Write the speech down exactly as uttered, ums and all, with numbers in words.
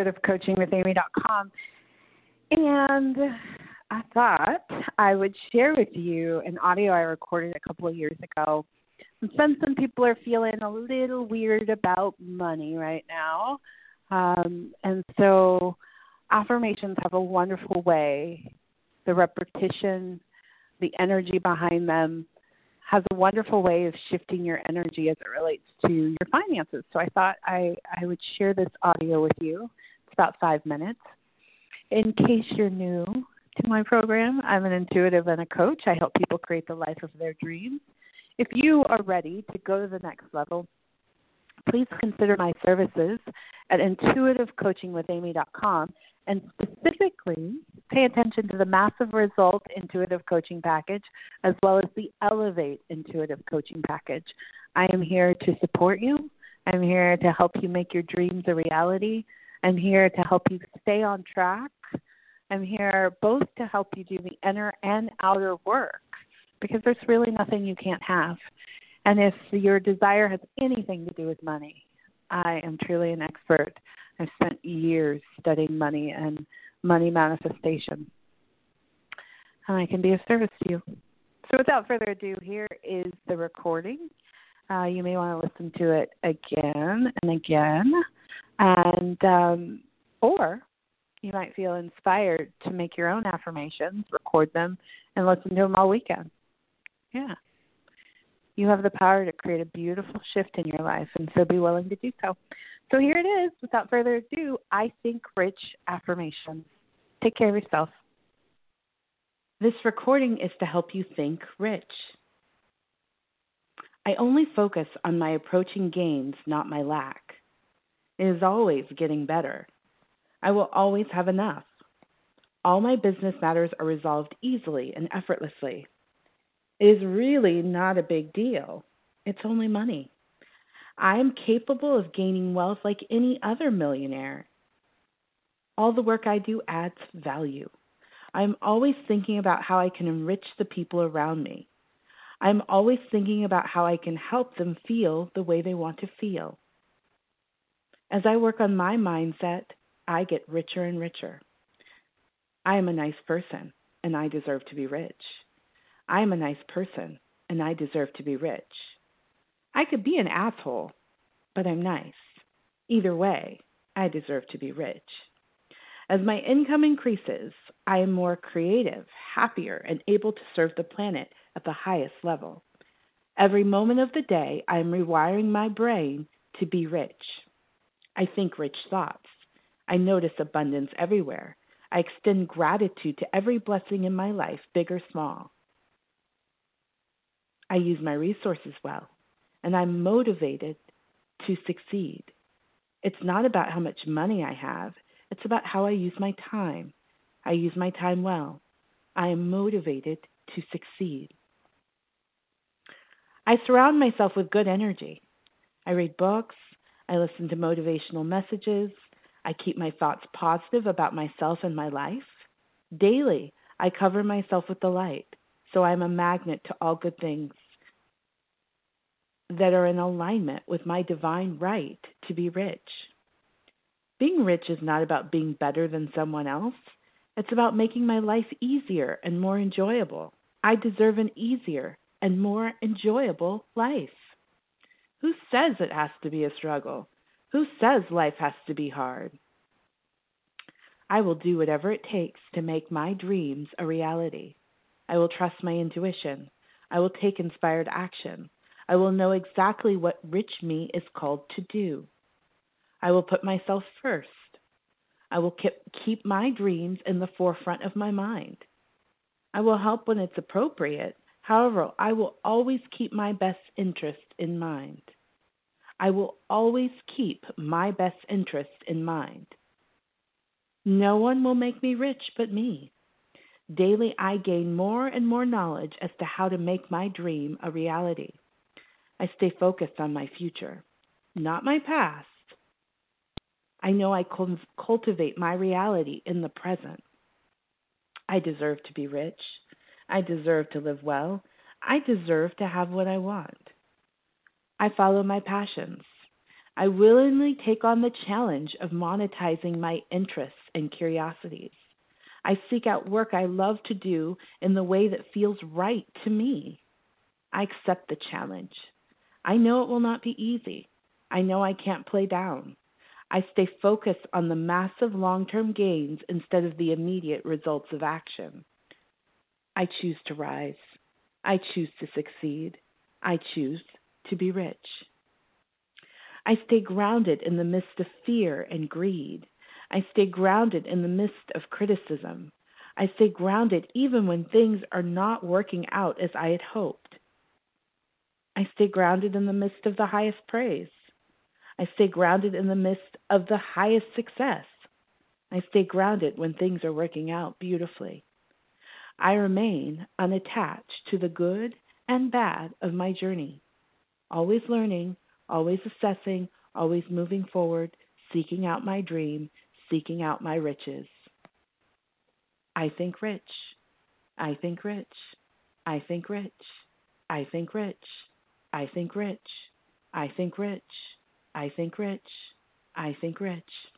intuitive coaching with amy dot com. And I thought I would share with you an audio I recorded a couple of years ago. And since some people are feeling a little weird about money right now, um, and so affirmations have a wonderful way, the repetition, the energy behind them has a wonderful way of shifting your energy as it relates to your finances. So I thought I, I would share this audio with you. It's about five minutes. In case you're new to my program, I'm an intuitive and a coach. I help people create the life of their dreams. If you are ready to go to the next level, please consider my services at intuitive coaching with amy dot com, and specifically pay attention to the Massive Result Intuitive Coaching Package as well as the Elevate Intuitive Coaching Package. I am here to support you. I'm here to help you make your dreams a reality. I'm here to help you stay on track. I'm here both to help you do the inner and outer work, because there's really nothing you can't have. And if your desire has anything to do with money, I am truly an expert. I've spent years studying money and money manifestation, and I can be of service to you. So without further ado, here is the recording. Uh, you may want to listen to it again and again, and um, or you might feel inspired to make your own affirmations, record them, and listen to them all weekend. Yeah. You have the power to create a beautiful shift in your life, and so be willing to do so. So here it is. Without further ado, I Think Rich affirmations. Take care of yourself. This recording is to help you think rich. I only focus on my approaching gains, not my lack. It is always getting better. I will always have enough. All my business matters are resolved easily and effortlessly. It is really not a big deal. It's only money. I am capable of gaining wealth like any other millionaire. All the work I do adds value. I'm always thinking about how I can enrich the people around me. I'm always thinking about how I can help them feel the way they want to feel. As I work on my mindset, I get richer and richer. I am a nice person, and I deserve to be rich. I am a nice person, and I deserve to be rich. I could be an asshole, but I'm nice. Either way, I deserve to be rich. As my income increases, I am more creative, happier, and able to serve the planet at the highest level. Every moment of the day, I am rewiring my brain to be rich. I think rich thoughts. I notice abundance everywhere. I extend gratitude to every blessing in my life, big or small. I use my resources well, and I'm motivated to succeed. It's not about how much money I have. It's about how I use my time. I use my time well. I am motivated to succeed. I surround myself with good energy. I read books. I listen to motivational messages. I keep my thoughts positive about myself and my life. Daily, I cover myself with the light, so I'm a magnet to all good things that are in alignment with my divine right to be rich. Being rich is not about being better than someone else. It's about making my life easier and more enjoyable. I deserve an easier and more enjoyable life. Who says it has to be a struggle? Who says life has to be hard? I will do whatever it takes to make my dreams a reality. I will trust my intuition. I will take inspired action. I will know exactly what rich me is called to do. I will put myself first. I will keep my dreams in the forefront of my mind. I will help when it's appropriate. However, I will always keep my best interest in mind. I will always keep my best interest in mind. No one will make me rich but me. Daily, I gain more and more knowledge as to how to make my dream a reality. I stay focused on my future, not my past. I know I cultivate my reality in the present. I deserve to be rich. I deserve to live well. I deserve to have what I want. I follow my passions. I willingly take on the challenge of monetizing my interests and curiosities. I seek out work I love to do in the way that feels right to me. I accept the challenge. I know it will not be easy. I know I can't play down. I stay focused on the massive long-term gains instead of the immediate results of action. I choose to rise. I choose to succeed. I choose to be rich. I stay grounded in the midst of fear and greed. I stay grounded in the midst of criticism. I stay grounded even when things are not working out as I had hoped. I stay grounded in the midst of the highest praise. I stay grounded in the midst of the highest success. I stay grounded when things are working out beautifully. I remain unattached to the good and bad of my journey, always learning, always assessing, always moving forward, seeking out my dream, seeking out my riches. I think rich. I think rich. I think rich. I think rich. I think rich. I think rich. I think rich. I think rich.